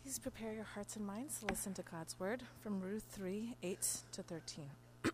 Please prepare your hearts and minds to listen to God's word from Ruth 3:8-13.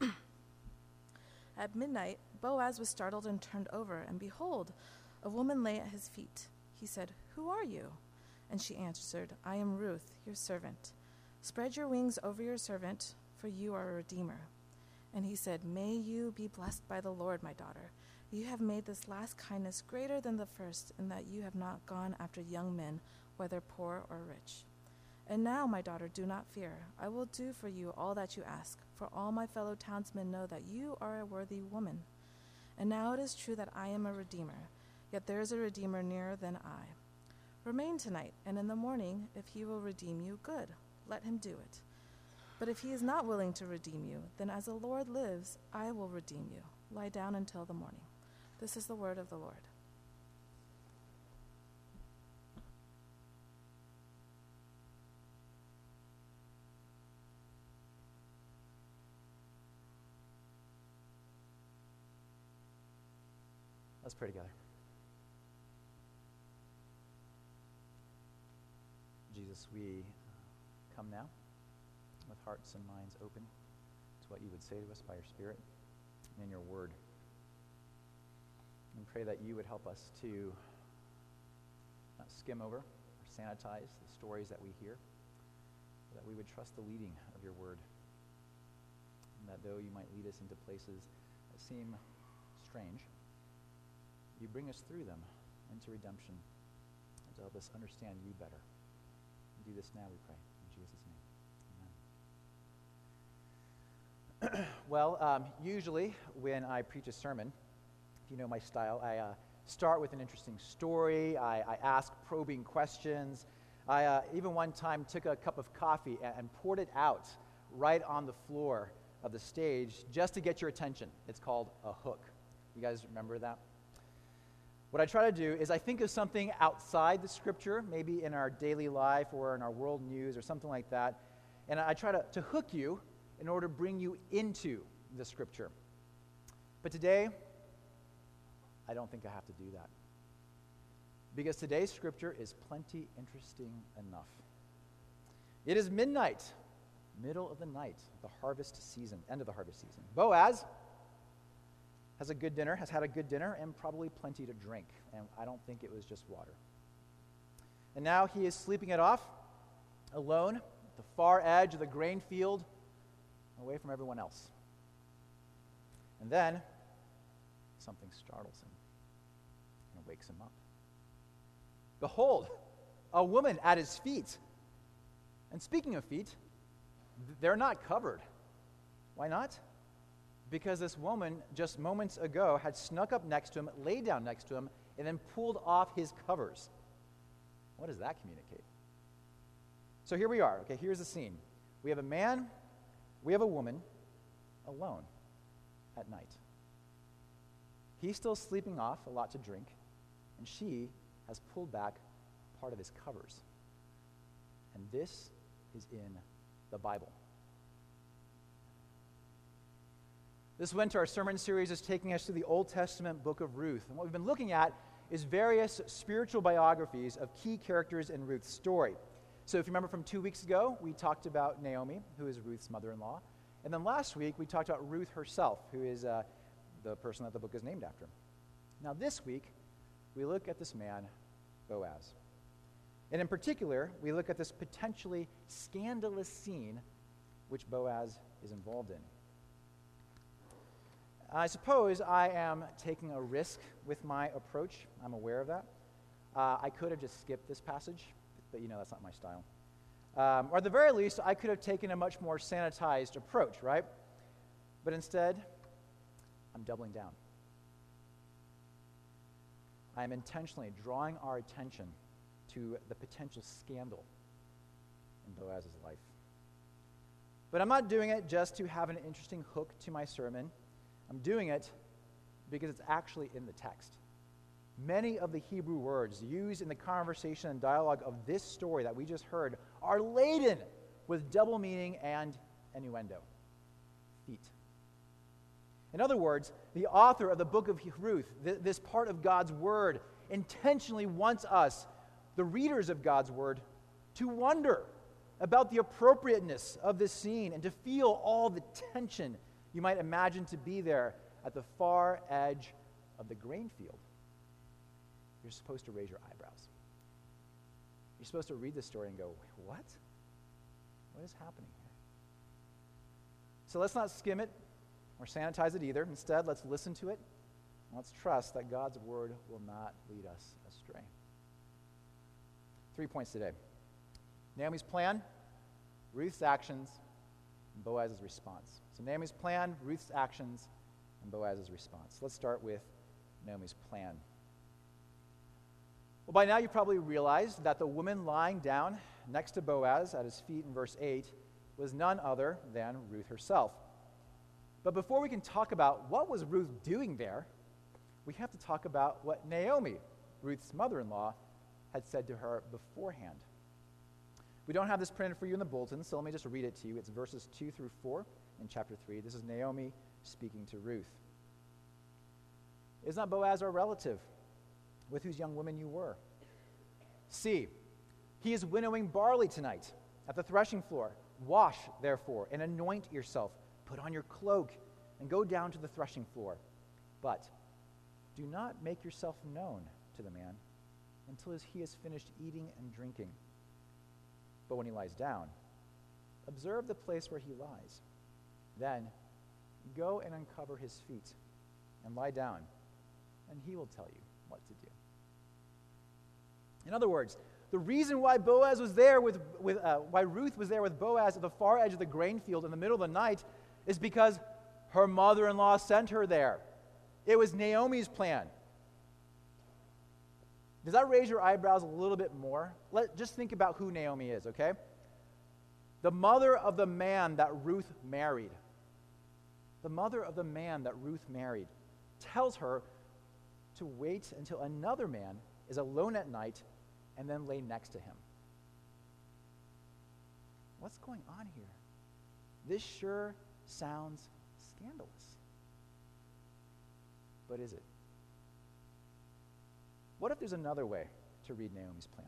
At midnight, Boaz was startled and turned over, and behold, a woman lay at his feet. He said, "Who are you?" And she answered, "I am Ruth, your servant. Spread your wings over your servant, for you are a redeemer." And he said, "May you be blessed by the Lord, my daughter. You have made this last kindness greater than the first, in that you have not gone after young men, whether poor or rich. And now, my daughter, do not fear. I will do for you all that you ask, for all my fellow townsmen know that you are a worthy woman. And now it is true that I am a redeemer, yet there is a redeemer nearer than I. Remain tonight, and in the morning, if he will redeem you, good, let him do it. But if he is not willing to redeem you, then as the Lord lives, I will redeem you. Lie down until the morning." This is the word of the Lord. Let's pray together. Jesus, we come now with hearts and minds open to what you would say to us by your Spirit and in your word. And pray that you would help us to not skim over or sanitize the stories that we hear, but that we would trust the leading of your word. And that though you might lead us into places that seem strange, you bring us through them into redemption and to help us understand you better. And do this now, we pray. In Jesus' name, amen. Well, usually when I preach a sermon, if you know my style, I start with an interesting story. I ask probing questions. I even one time took a cup of coffee and poured it out right on the floor of the stage just to get your attention. It's called a hook. You guys remember that? What I try to do is I think of something outside the scripture, maybe in our daily life or in our world news or something like that, and I try to hook you in order to bring you into the scripture. But today, I don't think I have to do that. Because today's scripture is plenty interesting enough. It is midnight, middle of the night, the harvest season, end of the harvest season. Boaz has had a good dinner, and probably plenty to drink. And I don't think it was just water. And now he is sleeping it off, alone, at the far edge of the grain field, away from everyone else. And then, something startles him and wakes him up. Behold, a woman at his feet. And speaking of feet, they're not covered. Why not? Because this woman, just moments ago, had snuck up next to him, laid down next to him, and then pulled off his covers. What does that communicate? So here we are. Okay, here's the scene. We have a man, we have a woman, alone at night. He's still sleeping off a lot to drink, and she has pulled back part of his covers. And this is in the Bible. This winter, our sermon series is taking us through the Old Testament book of Ruth. And what we've been looking at is various spiritual biographies of key characters in Ruth's story. So if you remember from 2 weeks ago, we talked about Naomi, who is Ruth's mother-in-law. And then last week, we talked about Ruth herself, who is the person that the book is named after. Now this week, we look at this man, Boaz. And in particular, we look at this potentially scandalous scene which Boaz is involved in. I suppose I am taking a risk with my approach. I'm aware of that. I could have just skipped this passage, but that's not my style. Or at the very least, I could have taken a much more sanitized approach, right? But instead, I'm doubling down. I am intentionally drawing our attention to the potential scandal in Boaz's life. But I'm not doing it just to have an interesting hook to my sermon. I'm doing it because it's actually in the text. Many of the Hebrew words used in the conversation and dialogue of this story that we just heard are laden with double meaning and innuendo. Feet. In other words, the author of the book of Ruth, this part of God's word, intentionally wants us, the readers of God's word, to wonder about the appropriateness of this scene and to feel all the tension you might imagine to be there at the far edge of the grain field, you're supposed to raise your eyebrows. You're supposed to read the story and go, what? What is happening here? So let's not skim it or sanitize it either. Instead, let's listen to it, and let's trust that God's word will not lead us astray. 3 points today. Naomi's plan, Ruth's actions, and Boaz's response. So Naomi's plan, Ruth's actions, and Boaz's response. Let's start with Naomi's plan. Well, by now you probably realized that the woman lying down next to Boaz at his feet in verse 8 was none other than Ruth herself. But before we can talk about what was Ruth doing there, we have to talk about what Naomi, Ruth's mother-in-law, had said to her beforehand. We don't have this printed for you in the bulletin, so let me just read it to you. It's verses 2 through 4 in chapter 3. This is Naomi speaking to Ruth. Is not Boaz our relative, with whose young women you were? See, he is winnowing barley tonight at the threshing floor. Wash, therefore, and anoint yourself. Put on your cloak and go down to the threshing floor. But do not make yourself known to the man until he has finished eating and drinking. But when he lies down, observe the place where he lies. Then go and uncover his feet and lie down, and he will tell you what to do. In other words, the reason why Boaz was there why Ruth was there with Boaz at the far edge of the grain field in the middle of the night is because her mother-in-law sent her there. It was Naomi's plan. Does that raise your eyebrows a little bit more? Just think about who Naomi is, okay? The mother of the man that Ruth married. The mother of the man that Ruth married tells her to wait until another man is alone at night and then lay next to him. What's going on here? This sure sounds scandalous. But is it? What if there's another way to read Naomi's plan?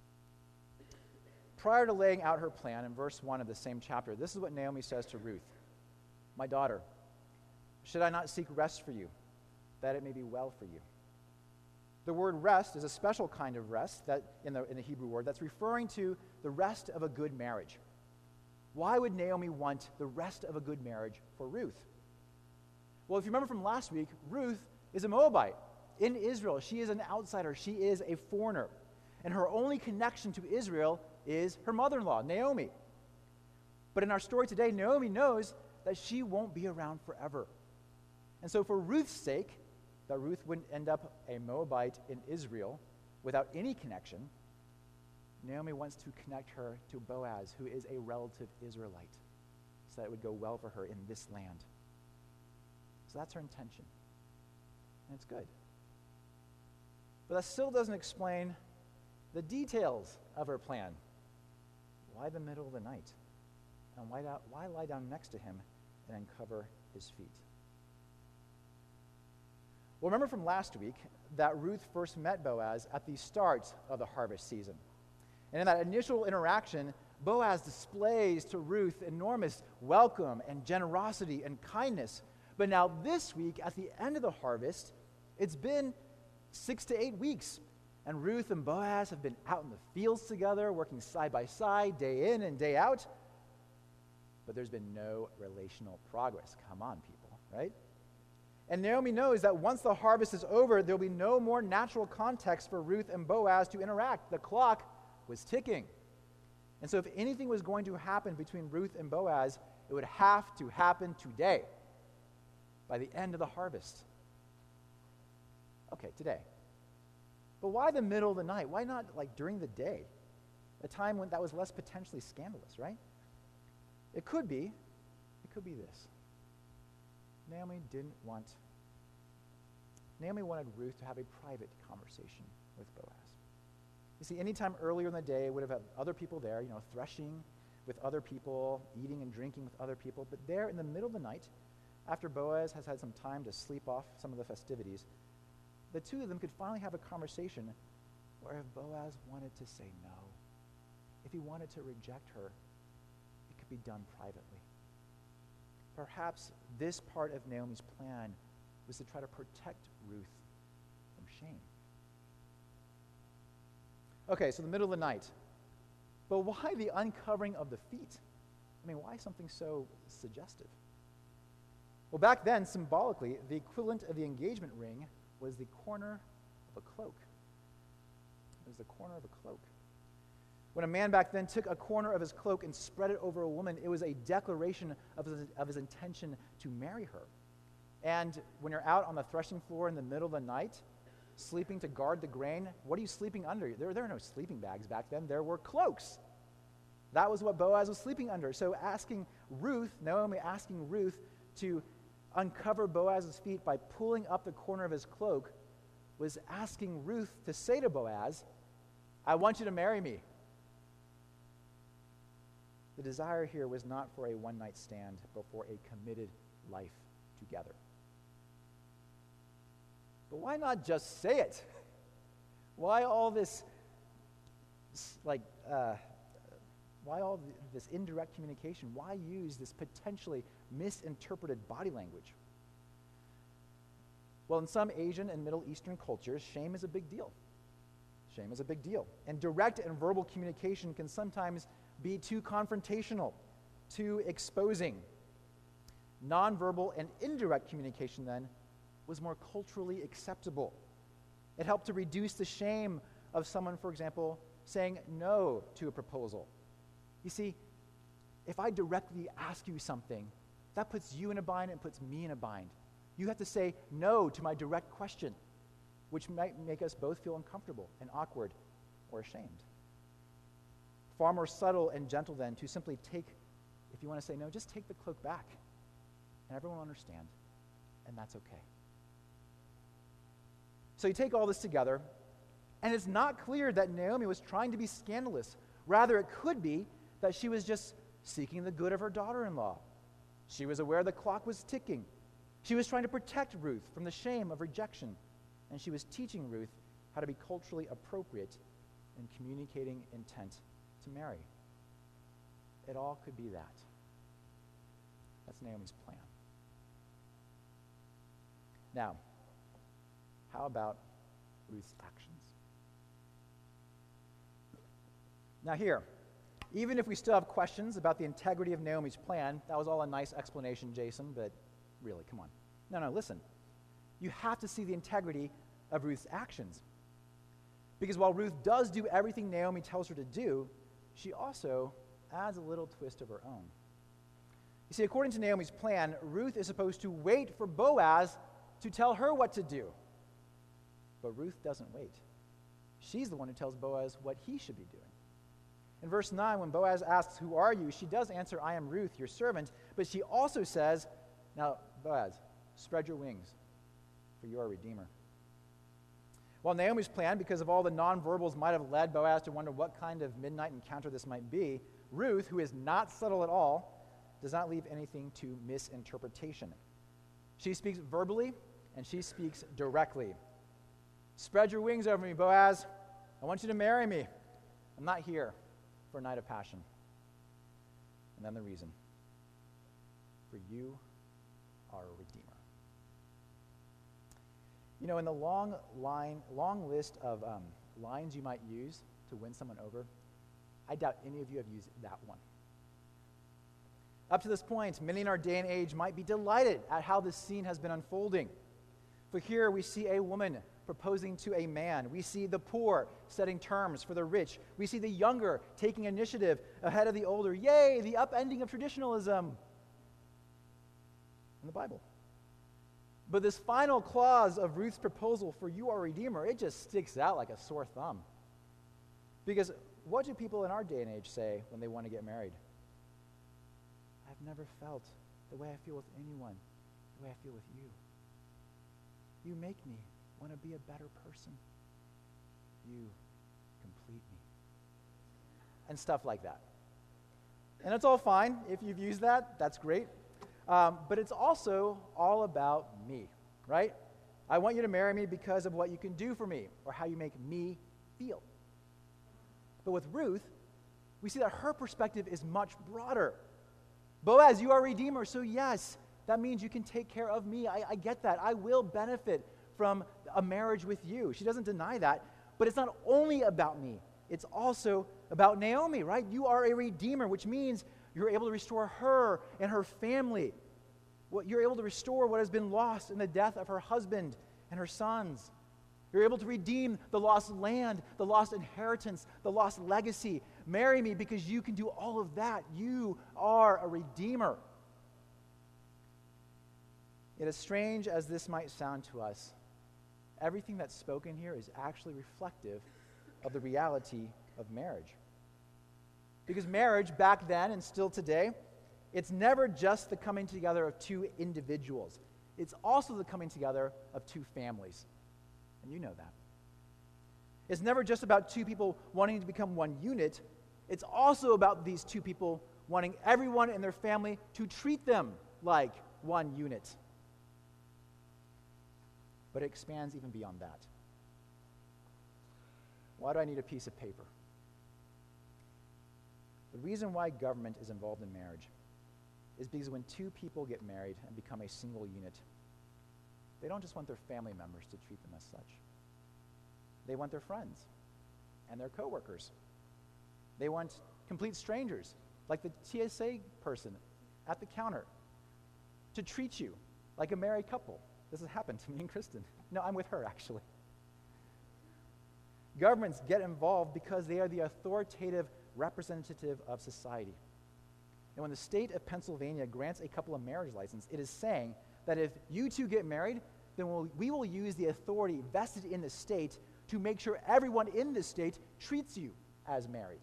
Prior to laying out her plan in verse 1 of the same chapter, this is what Naomi says to Ruth. My daughter, should I not seek rest for you, that it may be well for you? The word rest is a special kind of rest that in the Hebrew word that's referring to the rest of a good marriage. Why would Naomi want the rest of a good marriage for Ruth? Well, if you remember from last week, Ruth is a Moabite. In Israel, she is an outsider. She is a foreigner. And her only connection to Israel is her mother-in-law, Naomi. But in our story today, Naomi knows that she won't be around forever. And so for Ruth's sake, that Ruth wouldn't end up a Moabite in Israel without any connection, Naomi wants to connect her to Boaz, who is a relative Israelite, so that it would go well for her in this land. So that's her intention. And it's good. But that still doesn't explain the details of her plan. Why the middle of the night? And why lie down next to him and uncover his feet? Well, remember from last week that Ruth first met Boaz at the start of the harvest season. And in that initial interaction, Boaz displays to Ruth enormous welcome and generosity and kindness. But now this week, at the end of the harvest, it's been 6 to 8 weeks, and Ruth and Boaz have been out in the fields together, working side by side, day in and day out. But there's been no relational progress. Come on, people, right? And Naomi knows that once the harvest is over, there'll be no more natural context for Ruth and Boaz to interact. The clock was ticking. And so if anything was going to happen between Ruth and Boaz, it would have to happen today, by the end of the harvest. Okay, today. But why the middle of the night? Why not like during the day? A time when that was less potentially scandalous, right? It could be this. Naomi wanted Ruth to have a private conversation with Boaz. You see, anytime earlier in the day would have had other people there, threshing with other people, eating and drinking with other people. But there in the middle of the night, after Boaz has had some time to sleep off some of the festivities, the two of them could finally have a conversation where if Boaz wanted to say no, if he wanted to reject her, it could be done privately. Perhaps this part of Naomi's plan was to try to protect Ruth from shame. Okay, so the middle of the night. But why the uncovering of the feet? I mean, why something so suggestive? Well, back then, symbolically, the equivalent of the engagement ring was the corner of a cloak. It was the corner of a cloak. When a man back then took a corner of his cloak and spread it over a woman, it was a declaration of his intention to marry her. And when you're out on the threshing floor in the middle of the night, sleeping to guard the grain, what are you sleeping under? There were no sleeping bags back then. There were cloaks. That was what Boaz was sleeping under. So Naomi asking Ruth to uncover Boaz's feet by pulling up the corner of his cloak was asking Ruth to say to Boaz, I want you to marry me. The desire here was not for a one-night stand, but for a committed life together. But why not just say it? Why all this, this indirect communication? Why use this potentially misinterpreted body language? Well, in some Asian and Middle Eastern cultures, shame is a big deal. Shame is a big deal. And direct and verbal communication can sometimes be too confrontational, too exposing. Nonverbal and indirect communication, then, was more culturally acceptable. It helped to reduce the shame of someone, for example, saying no to a proposal. You see, if I directly ask you something, that puts you in a bind and puts me in a bind. You have to say no to my direct question, which might make us both feel uncomfortable and awkward or ashamed. Far more subtle and gentle then to simply take, if you want to say no, just take the cloak back, and everyone will understand, and that's okay. So you take all this together, and it's not clear that Naomi was trying to be scandalous. Rather, it could be that she was just seeking the good of her daughter-in-law. She was aware the clock was ticking. She was trying to protect Ruth from the shame of rejection, and she was teaching Ruth how to be culturally appropriate in communicating intent to marry. It all could be that. That's Naomi's plan. Now, how about Ruth's actions? Now here, even if we still have questions about the integrity of Naomi's plan, that was all a nice explanation, Jason, but really, come on. No, listen. You have to see the integrity of Ruth's actions. Because while Ruth does do everything Naomi tells her to do, she also adds a little twist of her own. You see, according to Naomi's plan, Ruth is supposed to wait for Boaz to tell her what to do. But Ruth doesn't wait. She's the one who tells Boaz what he should be doing. In verse 9, when Boaz asks, "Who are you?" she does answer, "I am Ruth, your servant." But she also says, "Now, Boaz, spread your wings, for you are a redeemer." While Naomi's plan, because of all the nonverbals, might have led Boaz to wonder what kind of midnight encounter this might be, Ruth, who is not subtle at all, does not leave anything to misinterpretation. She speaks verbally, and she speaks directly. "Spread your wings over me, Boaz. I want you to marry me. I'm not here for a night of passion." And then the reason. For you are a redeemer. You know, in the long list of lines you might use to win someone over, I doubt any of you have used that one. Up to this point, many in our day and age might be delighted at how this scene has been unfolding. For here we see a woman proposing to a man. We see the poor setting terms for the rich. We see the younger taking initiative ahead of the older. Yay, the upending of traditionalism in the Bible. But this final clause of Ruth's proposal, "For you are a redeemer," it just sticks out like a sore thumb. Because what do people in our day and age say when they want to get married? "I've never felt the way I feel with anyone, the way I feel with you. You make me want to be a better person. You complete me." And stuff like that. And it's all fine. If you've used that, that's great. But it's also all about me, right? I want you to marry me because of what you can do for me or how you make me feel. But with Ruth, we see that her perspective is much broader. Boaz, you are a redeemer, so yes, that means you can take care of me. I get that. I will benefit from a marriage with you. She doesn't deny that, but it's not only about me. It's also about Naomi, right? You are a redeemer, which means you're able to restore her and her family. You're able to restore what has been lost in the death of her husband and her sons. You're able to redeem the lost land, the lost inheritance, the lost legacy. Marry me because you can do all of that. You are a redeemer. Yet as strange as this might sound to us, everything that's spoken here is actually reflective of the reality of marriage. Because marriage back then and still today, it's never just the coming together of two individuals. It's also the coming together of two families. And you know that. It's never just about two people wanting to become one unit. It's also about these two people wanting everyone in their family to treat them like one unit. But it expands even beyond that. Why do I need a piece of paper? The reason why government is involved in marriage is because when two people get married and become a single unit, they don't just want their family members to treat them as such. They want their friends and their coworkers. They want complete strangers, like the TSA person at the counter, to treat you like a married couple. This has happened to me and Kristen. No, I'm with her, actually. Governments get involved because they are the authoritative representative of society. And when the state of Pennsylvania grants a couple a marriage license, it is saying that if you two get married, then we will use the authority vested in the state to make sure everyone in the state treats you as married.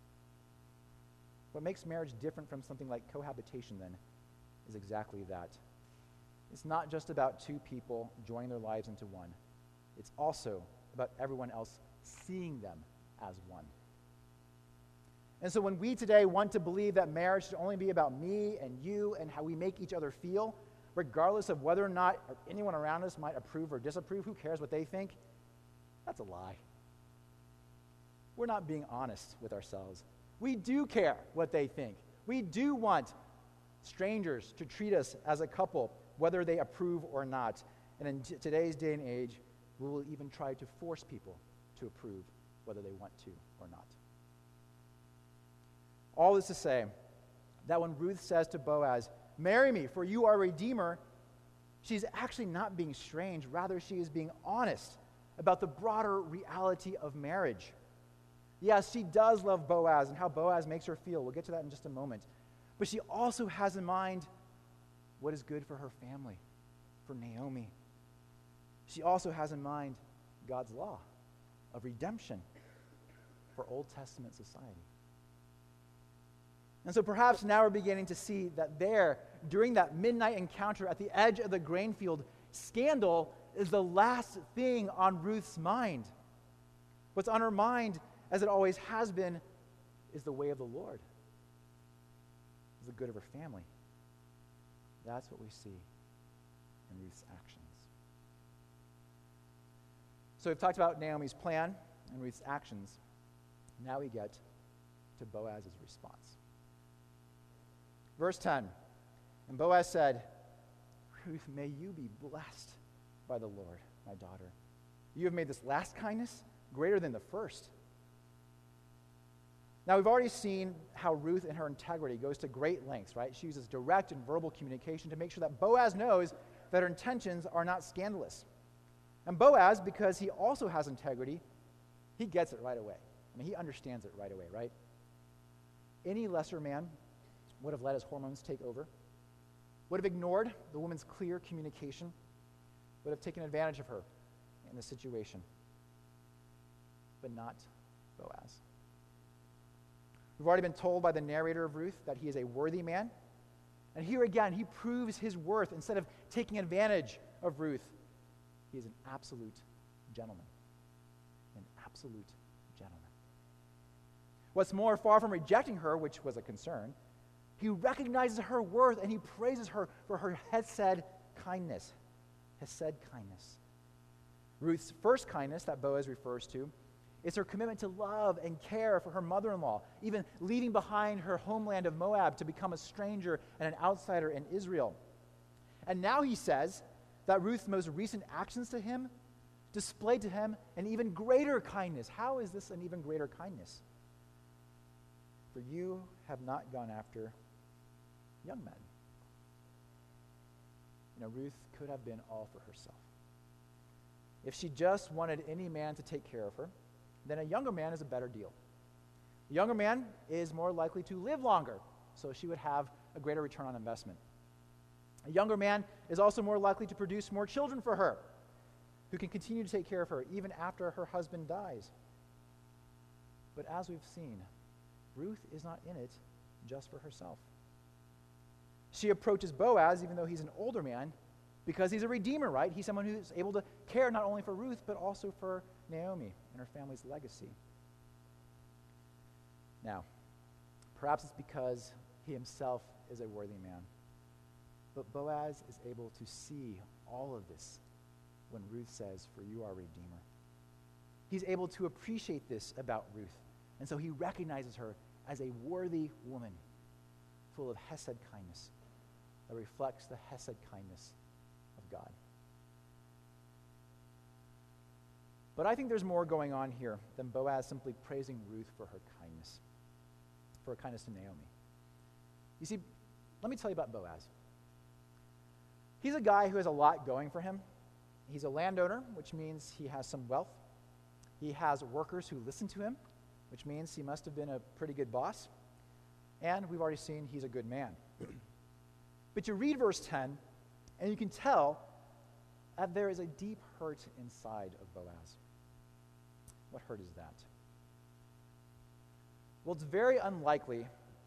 What makes marriage different from something like cohabitation, then, is exactly that. It's not just about two people joining their lives into one. It's also about everyone else seeing them as one. And so when we today want to believe that marriage should only be about me and you and how we make each other feel, regardless of whether or not anyone around us might approve or disapprove, who cares what they think? That's a lie. We're not being honest with ourselves. We do care what they think. We do want strangers to treat us as a couple, whether they approve or not. And in today's day and age, we will even try to force people to approve whether they want to or not. All this to say that when Ruth says to Boaz, "Marry me, for you are a redeemer," she's actually not being strange. Rather, she is being honest about the broader reality of marriage. Yes, she does love Boaz and how Boaz makes her feel. We'll get to that in just a moment. But she also has in mind what is good for her family, for Naomi. She also has in mind God's law of redemption for Old Testament society. And so perhaps now we're beginning to see that there, during that midnight encounter at the edge of the grain field, scandal is the last thing on Ruth's mind. What's on her mind, as it always has been, is the way of the Lord, is the good of her family. That's what we see in Ruth's actions. So we've talked about Naomi's plan and Ruth's actions. Now we get to Boaz's response. Verse 10, and Boaz said, "Ruth, may you be blessed by the Lord, my daughter. You have made this last kindness greater than the first." Now, we've already seen how Ruth in her integrity goes to great lengths, right? She uses direct and verbal communication to make sure that Boaz knows that her intentions are not scandalous. And Boaz, because he also has integrity, he gets it right away. I mean, he understands it right away, right? Any lesser man would have let his hormones take over, would have ignored the woman's clear communication, would have taken advantage of her in the situation. But not Boaz. We've already been told by the narrator of Ruth that he is a worthy man. And here again, he proves his worth. Instead of taking advantage of Ruth, he is an absolute gentleman. An absolute gentleman. What's more, far from rejecting her, which was a concern, he recognizes her worth and he praises her for her hesed kindness. Hesed kindness. Ruth's first kindness that Boaz refers to It's her commitment to love and care for her mother-in-law, even leaving behind her homeland of Moab to become a stranger and an outsider in Israel. And now he says that Ruth's most recent actions to him displayed to him an even greater kindness. How is this an even greater kindness? For you have not gone after young men. Ruth could have been all for herself. If she just wanted any man to take care of her, then a younger man is a better deal. A younger man is more likely to live longer, so she would have a greater return on investment. A younger man is also more likely to produce more children for her, who can continue to take care of her even after her husband dies. But as we've seen, Ruth is not in it just for herself. She approaches Boaz, even though he's an older man, because he's a redeemer, right? He's someone who's able to care not only for Ruth, but also for Naomi and her family's legacy. Now, perhaps it's because he himself is a worthy man. But Boaz is able to see all of this when Ruth says, "For you are a redeemer." He's able to appreciate this about Ruth, and so he recognizes her as a worthy woman, full of hesed kindness, that reflects the hesed kindness of God. But I think there's more going on here than Boaz simply praising Ruth for her kindness to Naomi. You see, let me tell you about Boaz. He's a guy who has a lot going for him. He's a landowner, which means he has some wealth. He has workers who listen to him, which means he must have been a pretty good boss. And we've already seen he's a good man. But you read verse 10, and you can tell that there is a deep hurt inside of Boaz. What hurt is that? Well, it's very unlikely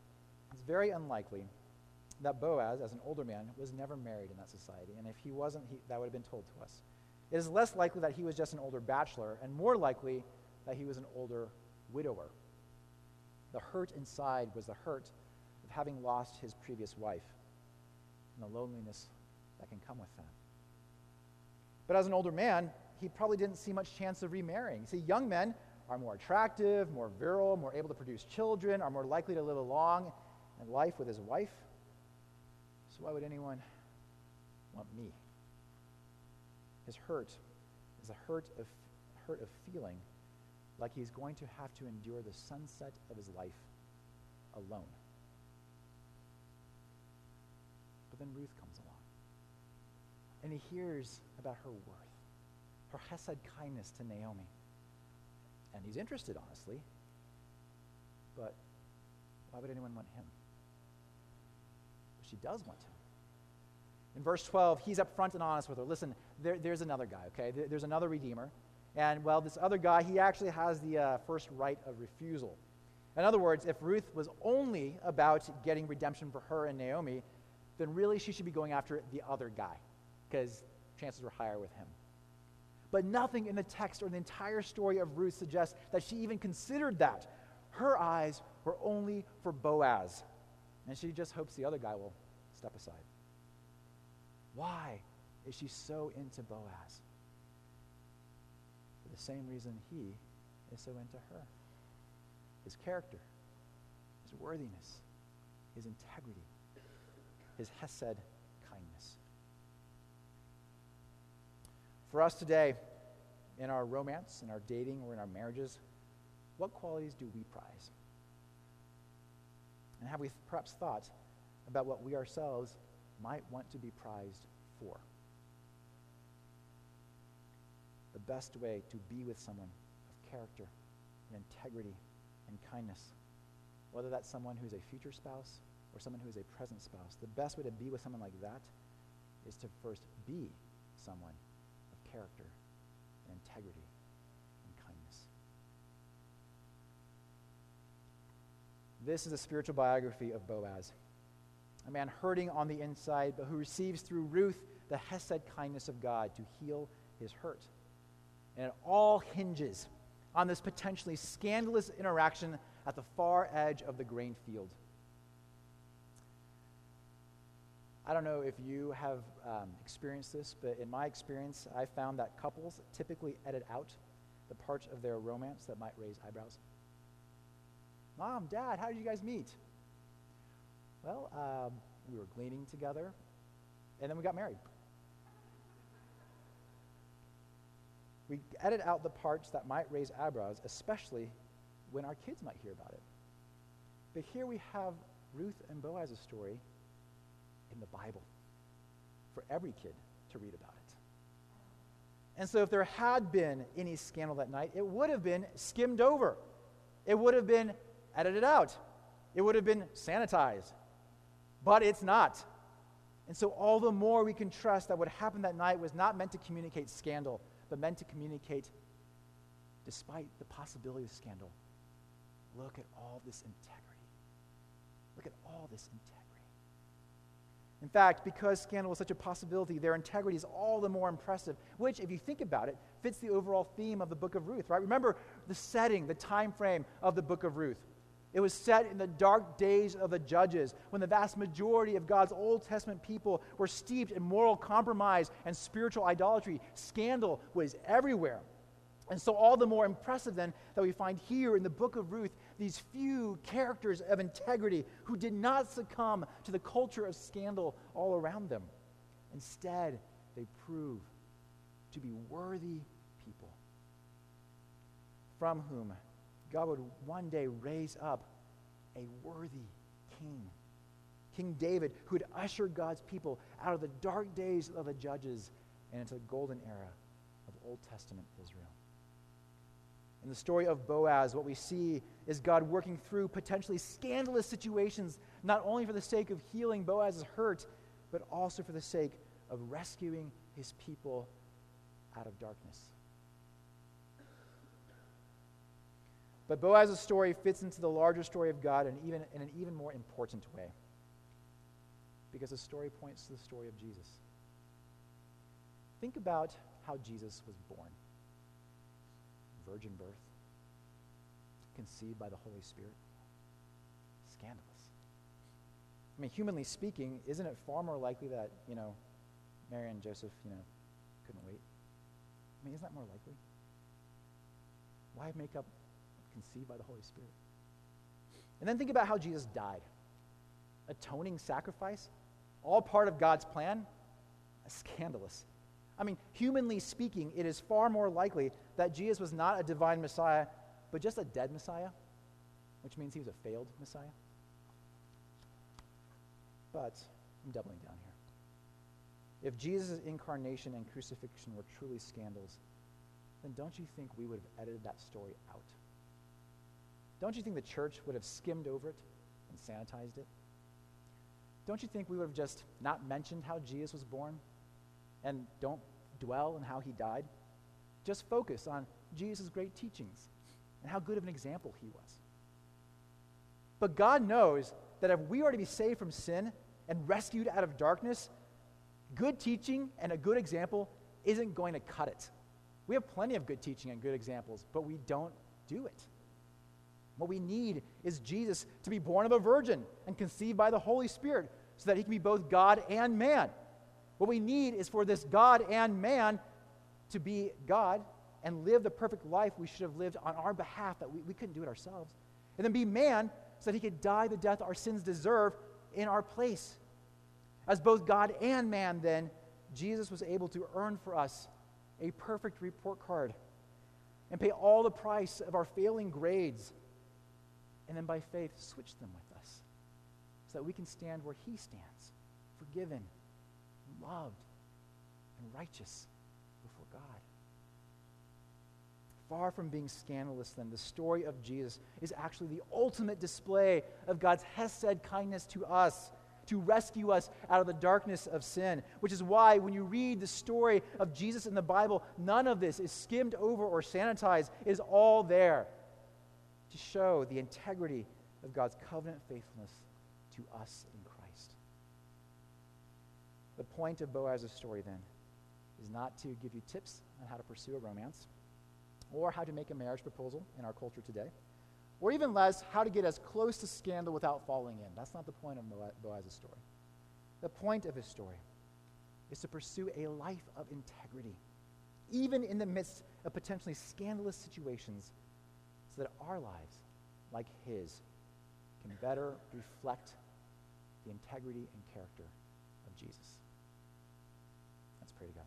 that Boaz, as an older man, was never married in that society. And if he wasn't, that would have been told to us. It is less likely that he was just an older bachelor, and more likely that he was an older widower. The hurt inside was the hurt of having lost his previous wife and the loneliness that can come with that. But as an older man, he probably didn't see much chance of remarrying. See, young men are more attractive, more virile, more able to produce children, are more likely to live a long life with his wife. So why would anyone want me? His hurt is a hurt of feeling like he's going to have to endure the sunset of his life alone. But then Ruth comes along, and he hears about her worth, her hesed kindness to Naomi. And he's interested, honestly, but why would anyone want him? But she does want him. In verse 12, he's upfront and honest with her. Listen, there's another guy, okay? There's another redeemer. And, well, this other guy, he actually has the first right of refusal. In other words, if Ruth was only about getting redemption for her and Naomi, then really she should be going after the other guy, because chances were higher with him. But nothing in the text or the entire story of Ruth suggests that she even considered that. Her eyes were only for Boaz, and she just hopes the other guy will step aside. Why is she so into Boaz? For the same reason he is so into her. His character, his worthiness, his integrity, his hesed kindness. For us today, in our romance, in our dating, or in our marriages, what qualities do we prize? And have we perhaps thought about what we ourselves might want to be prized for? The best way to be with someone of character and integrity and kindness, whether that's someone who's a future spouse or someone who is a present spouse, the best way to be with someone like that is to first be someone of character and integrity and kindness. This is a spiritual biography of Boaz, a man hurting on the inside, but who receives through Ruth the hesed kindness of God to heal his hurt. And it all hinges on this potentially scandalous interaction at the far edge of the grain field. I don't know if you have experienced this, but in my experience, I found that couples typically edit out the parts of their romance that might raise eyebrows? Mom, Dad, how did you guys meet? Well, we were gleaning together, and then we got married. We edit out the parts that might raise eyebrows, especially when our kids might hear about it. But here we have Ruth and Boaz's story in the Bible for every kid to read about it. And so if there had been any scandal that night, it would have been skimmed over. It would have been edited out. It would have been sanitized. But it's not. And so all the more we can trust that what happened that night was not meant to communicate scandal, but meant to communicate, despite the possibility of scandal, look at all this integrity. Look at all this integrity. In fact, because scandal is such a possibility, their integrity is all the more impressive, which, if you think about it, fits the overall theme of the book of Ruth, right? Remember the setting, the time frame of the book of Ruth. It was set in the dark days of the Judges, when the vast majority of God's Old Testament people were steeped in moral compromise and spiritual idolatry. Scandal was everywhere. And so all the more impressive then that we find here in the book of Ruth these few characters of integrity who did not succumb to the culture of scandal all around them. Instead, they prove to be worthy people from whom God would one day raise up a worthy king. King David, who would usher God's people out of the dark days of the Judges and into the golden era of Old Testament Israel. In the story of Boaz, what we see is God working through potentially scandalous situations, not only for the sake of healing Boaz's hurt, but also for the sake of rescuing his people out of darkness. But Boaz's story fits into the larger story of God in an even more important way, because the story points to the story of Jesus. Think about how Jesus was born. Virgin birth, conceived by the Holy Spirit. Scandalous. I mean, humanly speaking, isn't it far more likely that, Mary and Joseph, couldn't wait? I mean, isn't that more likely? Why make up conceived by the Holy Spirit? And then think about how Jesus died. Atoning sacrifice, all part of God's plan. Scandalous. I mean, humanly speaking, it is far more likely that Jesus was not a divine Messiah, but just a dead Messiah, which means he was a failed Messiah. But I'm doubling down here. If Jesus' incarnation and crucifixion were truly scandals, then don't you think we would have edited that story out? Don't you think the church would have skimmed over it and sanitized it? Don't you think we would have just not mentioned how Jesus was born and don't dwell on how he died? Just focus on Jesus' great teachings and how good of an example he was. But God knows that if we are to be saved from sin and rescued out of darkness, good teaching and a good example isn't going to cut it. We have plenty of good teaching and good examples, but we don't do it. What we need is Jesus to be born of a virgin and conceived by the Holy Spirit so that he can be both God and man. What we need is for this God and man to be God and live the perfect life we should have lived on our behalf, that we couldn't do it ourselves. And then be man so that he could die the death our sins deserve in our place. As both God and man, then, Jesus was able to earn for us a perfect report card and pay all the price of our failing grades, and then by faith switch them with us so that we can stand where he stands, forgiven, loved, and righteous before God. Far from being scandalous, then, the story of Jesus is actually the ultimate display of God's hesed kindness to us, to rescue us out of the darkness of sin, which is why when you read the story of Jesus in the Bible, none of this is skimmed over or sanitized. It is all there to show the integrity of God's covenant faithfulness to us in Christ. The point of Boaz's story, then, is not to give you tips on how to pursue a romance or how to make a marriage proposal in our culture today, or even less, how to get as close to scandal without falling in. That's not the point of Boaz's story. The point of his story is to pursue a life of integrity, even in the midst of potentially scandalous situations so that our lives, like his, can better reflect the integrity and character of Jesus. Let's pray together.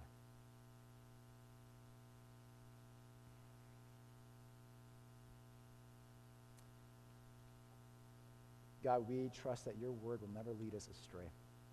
God, we trust that your word will never lead us astray.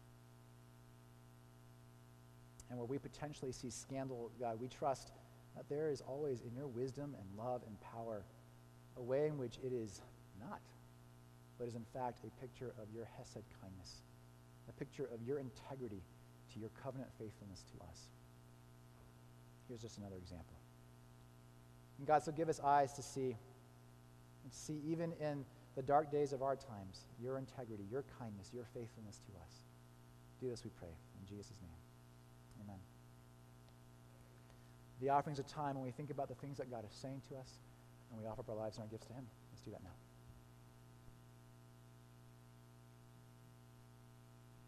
And where we potentially see scandal, God, we trust that there is always in your wisdom and love and power a way in which it is not, but is in fact a picture of your hesed kindness, a picture of your integrity to your covenant faithfulness to us. Here's just another example. And God, so give us eyes to see, and see even in the dark days of our times, your integrity, your kindness, your faithfulness to us. Do this, we pray, in Jesus' name. Amen. The offering's a time when we think about the things that God is saying to us, and we offer up our lives and our gifts to him. Let's do that now.